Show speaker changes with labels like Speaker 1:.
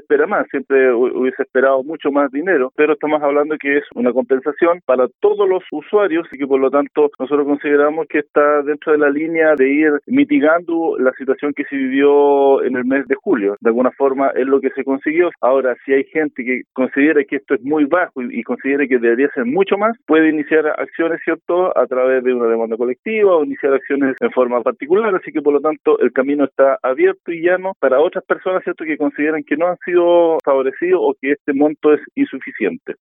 Speaker 1: espera más, siempre hubiese esperado mucho más dinero, pero estamos hablando que es una compensación para todos los usuarios y que por lo tanto nosotros consideramos que está dentro de la línea de ir mitigando la situación que se vivió en el mes de julio. De alguna forma es lo que se consiguió. Ahora, si hay gente que considera que esto es muy bajo y considera que debería ser mucho más, puede iniciar acciones, ¿cierto?, a través de una demanda colectiva o iniciar acciones en forma particular, así que por lo tanto el camino está abierto y llano para otras personas, ¿cierto?, que consideran que no han sido favorecidos o que este monto es insuficiente.